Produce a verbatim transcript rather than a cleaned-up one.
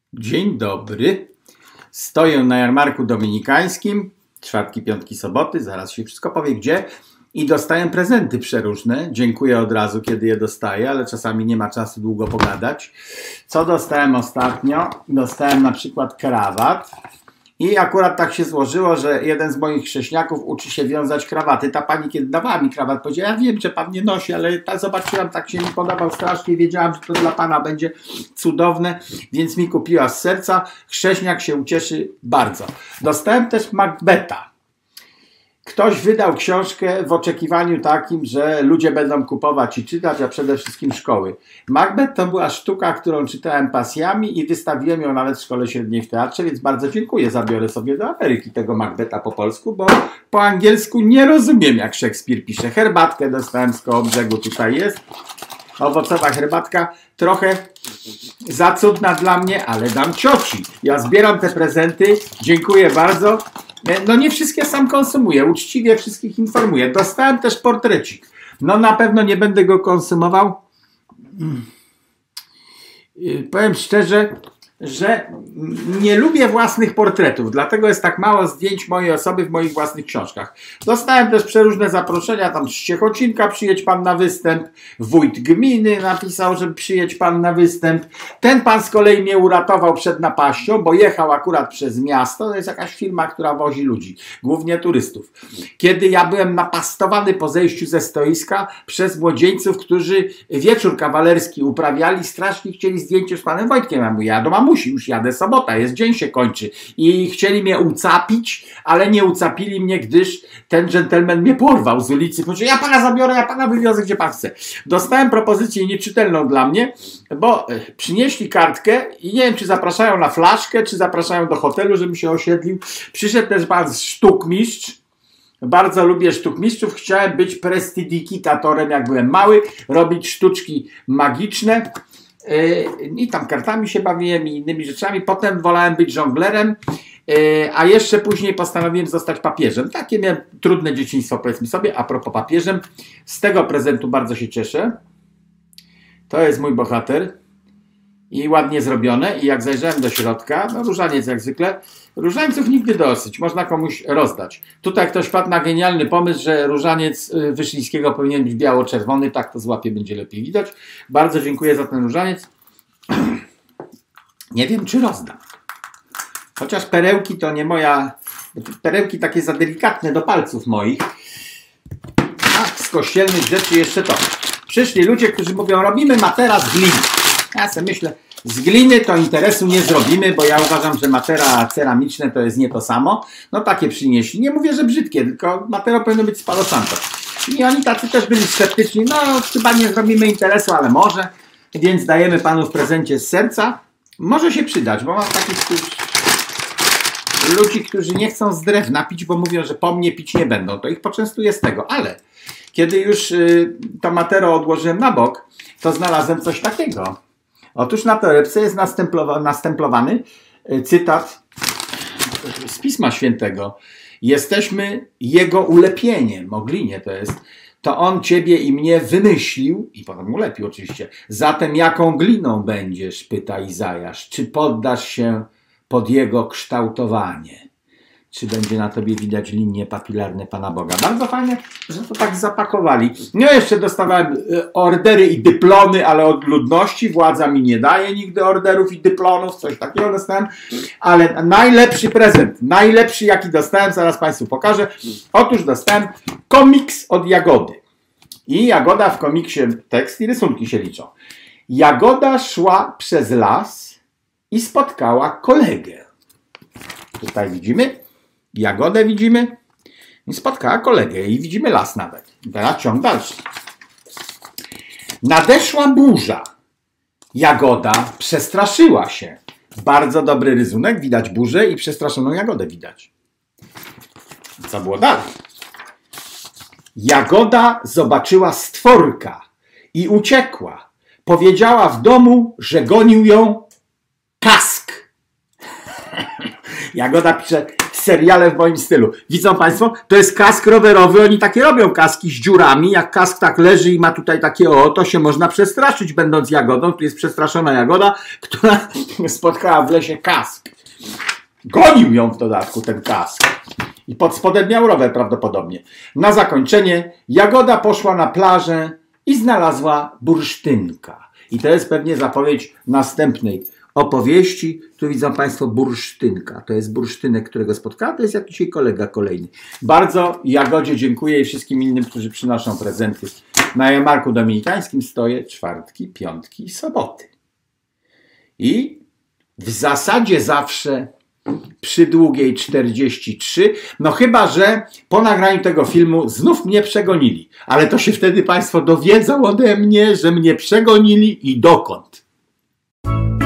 Dzień dobry. Stoję na jarmarku dominikańskim, czwartki, piątki, soboty, zaraz się wszystko powie gdzie, i dostaję prezenty przeróżne. Dziękuję od razu, kiedy je dostaję, ale czasami nie ma czasu długo pogadać. Co dostałem ostatnio? Dostałem na przykład krawat. I akurat tak się złożyło, że jeden z moich chrześniaków uczy się wiązać krawaty. Ta pani, kiedy dawała mi krawat, powiedziała: ja wiem, że pan nie nosi, ale tak zobaczyłam, tak się mi podobał strasznie, wiedziałam, że to dla pana będzie cudowne, więc mi kupiła z serca. Chrześniak się ucieszy bardzo. Dostałem też Macbetha. Ktoś wydał książkę w oczekiwaniu takim, że ludzie będą kupować i czytać, a przede wszystkim szkoły. Macbeth to była sztuka, którą czytałem pasjami i wystawiłem ją nawet w szkole średniej w teatrze, więc bardzo dziękuję. Zabiorę sobie do Ameryki tego Macbetha po polsku, bo po angielsku nie rozumiem, jak Szekspir pisze. Herbatkę dostałem z koło brzegu, tutaj jest. Owocowa herbatka, trochę za cudna dla mnie, ale dam cioci. Ja zbieram te prezenty, dziękuję bardzo. No nie wszystkie sam konsumuję, uczciwie wszystkich informuję. Dostałem też portrecik. No na pewno nie będę go konsumował. Powiem szczerze, że nie lubię własnych portretów, dlatego jest tak mało zdjęć mojej osoby w moich własnych książkach. Dostałem też przeróżne zaproszenia, tam z Ciechocinka przyjedź pan na występ, wójt gminy napisał, że przyjedź pan na występ. Ten pan z kolei mnie uratował przed napaścią, bo jechał akurat przez miasto, to jest jakaś firma, która wozi ludzi, głównie turystów. Kiedy ja byłem napastowany po zejściu ze stoiska przez młodzieńców, którzy wieczór kawalerski uprawiali, strasznie chcieli zdjęcie z panem Wojtkiem, ja mówię: ja do mamusi już jadę, sobota jest, dzień się kończy. I chcieli mnie ucapić, ale nie ucapili mnie, gdyż ten dżentelmen mnie porwał z ulicy. Powiedział: ja pana zabiorę, ja pana wywiozę, gdzie pan chce. Dostałem propozycję nieczytelną dla mnie, bo przynieśli kartkę i nie wiem, czy zapraszają na flaszkę, czy zapraszają do hotelu, żebym się osiedlił. Przyszedł też pan sztukmistrz. Bardzo lubię sztukmistrzów. Chciałem być prestidigitatorem, jak byłem mały, robić sztuczki magiczne. I tam kartami się bawiłem i innymi rzeczami. Potem wolałem być żonglerem, a jeszcze później postanowiłem zostać papieżem. Takie miałem trudne dzieciństwo, powiedzmy sobie. A propos papieżem, z tego prezentu bardzo się cieszę. To jest mój bohater i ładnie zrobione. I jak zajrzałem do środka, no różaniec jak zwykle. Różańców nigdy dosyć, można komuś rozdać. Tutaj ktoś wpadł na genialny pomysł, że różaniec Wyszyńskiego powinien być biało-czerwony, tak to z łapie będzie lepiej widać. Bardzo dziękuję za ten różaniec. Nie wiem, czy rozdam. Chociaż perełki to nie moja... Perełki takie za delikatne do palców moich. A z kościelnych rzeczy jeszcze to. Przyszli ludzie, którzy mówią: robimy materac z gliny. Ja sobie myślę, z gliny to interesu nie zrobimy, bo ja uważam, że matera ceramiczne to jest nie to samo. No takie przynieśli. Nie mówię, że brzydkie, tylko matero powinno być z Palo Santo. I oni tacy też byli sceptyczni. No chyba nie zrobimy interesu, ale może. Więc dajemy panu w prezencie z serca. Może się przydać, bo mam takich ludzi, którzy nie chcą z drewna pić, bo mówią, że po mnie pić nie będą. To ich poczęstuję z tego. Ale kiedy już y, to matero odłożyłem na bok, to znalazłem coś takiego. Otóż na torebce jest następlowany cytat z Pisma Świętego. Jesteśmy Jego ulepieniem, o glinie to jest. To On ciebie i mnie wymyślił, i potem ulepił oczywiście. Zatem jaką gliną będziesz, pyta Izajasz. Czy poddasz się pod Jego kształtowanie? Czy będzie na tobie widać linie papilarne Pana Boga? Bardzo fajne, że to tak zapakowali. No jeszcze dostawałem ordery i dyplomy, ale od ludności. Władza mi nie daje nigdy orderów i dyplomów, coś takiego dostałem. Ale najlepszy prezent, najlepszy jaki dostałem, zaraz Państwu pokażę. Otóż dostałem komiks od Jagody. I Jagoda w komiksie, tekst i rysunki się liczą. Jagoda szła przez las i spotkała kolegę. Tutaj widzimy. Jagodę widzimy i spotkała kolegę i widzimy las nawet. Teraz ciąg dalszy. Nadeszła burza. Jagoda przestraszyła się. Bardzo dobry rysunek, widać burzę i przestraszoną Jagodę widać. Co było dalej? Jagoda zobaczyła stworka i uciekła. Powiedziała w domu, że gonił ją kask. Jagoda pisze: seriale w moim stylu. Widzą Państwo? To jest kask rowerowy, oni takie robią kaski z dziurami, jak kask tak leży i ma tutaj takie o, to się można przestraszyć będąc jagodą. Tu jest przestraszona jagoda, która spotkała w lesie kask. Gonił ją w dodatku ten kask. I pod spodem miał rower prawdopodobnie. Na zakończenie Jagoda poszła na plażę i znalazła bursztynka. I to jest pewnie zapowiedź następnej opowieści. Tu widzą Państwo bursztynka. To jest bursztynek, którego spotkała. To jest jakiś jej kolega kolejny. Bardzo Jagodzie dziękuję i wszystkim innym, którzy przynoszą prezenty. Na jarmarku dominikańskim stoję czwartki, piątki i soboty. I w zasadzie zawsze przy długiej czterdzieści trzy, no chyba że po nagraniu tego filmu znów mnie przegonili. Ale to się wtedy Państwo dowiedzą ode mnie, że mnie przegonili i dokąd.